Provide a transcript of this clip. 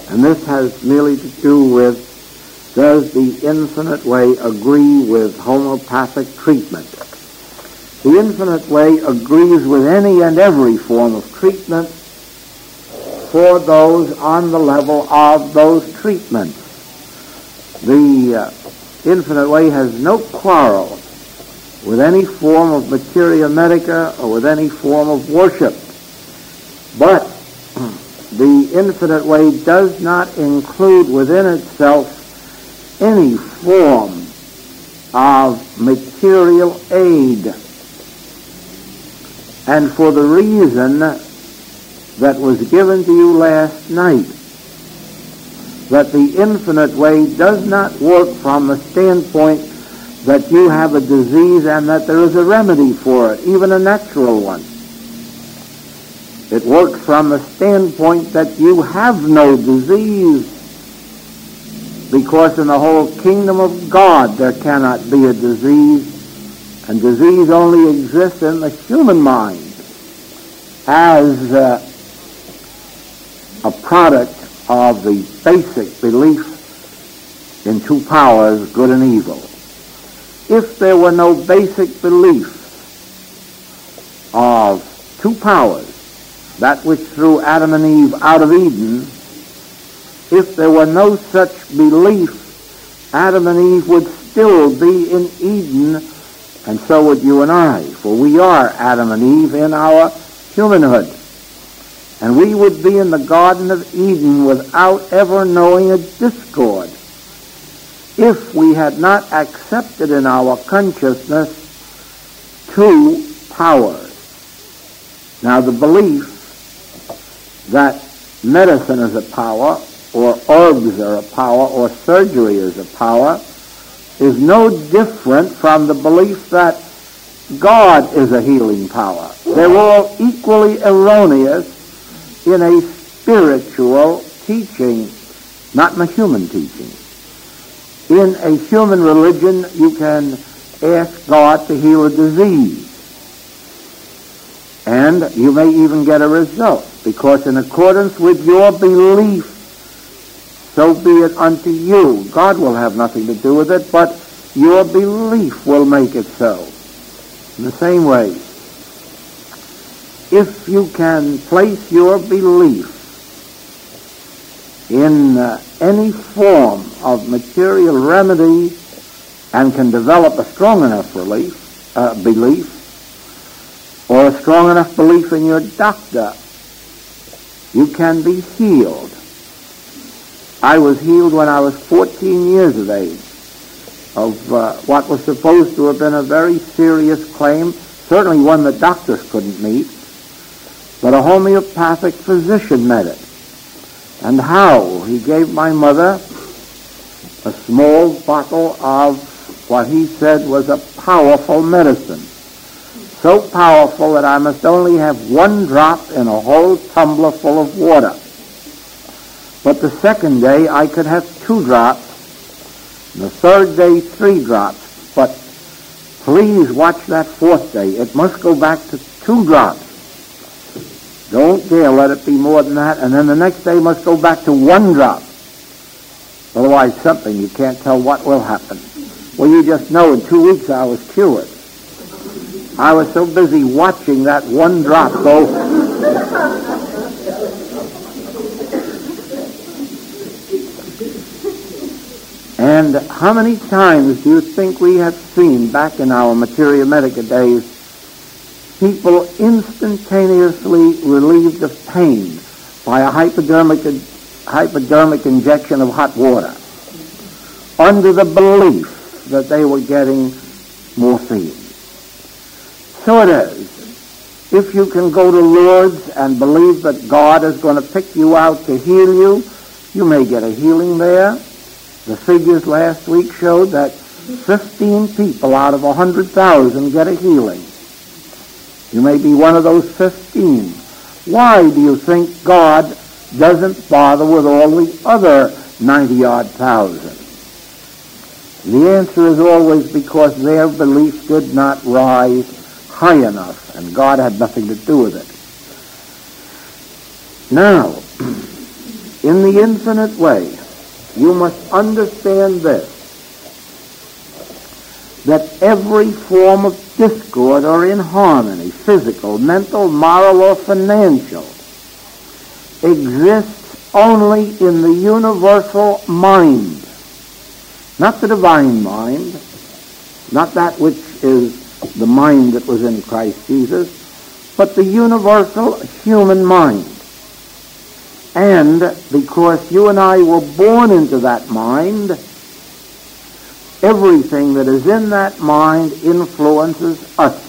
And this has merely to do with, does the infinite way agree with homeopathic treatment? The infinite way agrees with any and every form of treatment for those on the level of those treatments. The infinite way has no quarrel with any form of materia medica or with any form of worship. But the infinite way does not include within itself any form of material aid. And for the reason that was given to you last night, that the infinite way does not work from the standpoint that you have a disease and that there is a remedy for it, even a natural one. It works from the standpoint that you have no disease, because in the whole kingdom of God there cannot be a disease, and disease only exists in the human mind as a product of the basic belief in two powers, good and evil. If there were no basic belief of two powers, that which threw Adam and Eve out of Eden, if there were no such belief, Adam and Eve would still be in Eden, and so would you and I, for we are Adam and Eve in our humanhood. And we would be in the Garden of Eden without ever knowing a discord if we had not accepted in our consciousness two powers. Now, the belief that medicine is a power, or herbs are a power, or surgery is a power, is no different from the belief that God is a healing power. They're all equally erroneous in a spiritual teaching, not in a human teaching. In a human religion, you can ask God to heal a disease, and you may even get a result, because in accordance with your belief, so be it unto you. God will have nothing to do with it, but your belief will make it so. In the same way, if you can place your belief in any form of material remedy and can develop a strong enough belief, or a strong enough belief in your doctor, you can be healed. I was healed when I was 14 years of age of what was supposed to have been a very serious claim, certainly one that doctors couldn't meet, but a homeopathic physician met it. And how? He gave my mother a small bottle of what he said was a powerful medicine, so powerful that I must only have one drop in a whole tumbler full of water. But the second day I could have 2 drops, and the third day 3 drops. But please watch that 4th day. It must go back to 2 drops. Don't dare let it be more than that. And then the next day must go back to 1 drop. Otherwise something, you can't tell what will happen. Well, you just know in 2 weeks I was cured. I was so busy watching that 1 drop go. And how many times do you think we have seen back in our materia medica days people instantaneously relieved of pain by a hypodermic injection of hot water under the belief that they were getting morphine? So it is. If you can go to Lourdes and believe that God is going to pick you out to heal you, you may get a healing there. The figures last week showed that 15 people out of 100,000 get a healing. You may be one of those 15. Why do you think God doesn't bother with all the other 90-odd thousand? The answer is always because their belief did not rise high enough, and God had nothing to do with it. Now, in the infinite way, you must understand this, that every form of discord or inharmony, physical, mental, moral, or financial, exists only in the universal mind. Not the divine mind, not that which is the mind that was in Christ Jesus, but the universal human mind. And because you and I were born into that mind, everything that is in that mind influences us.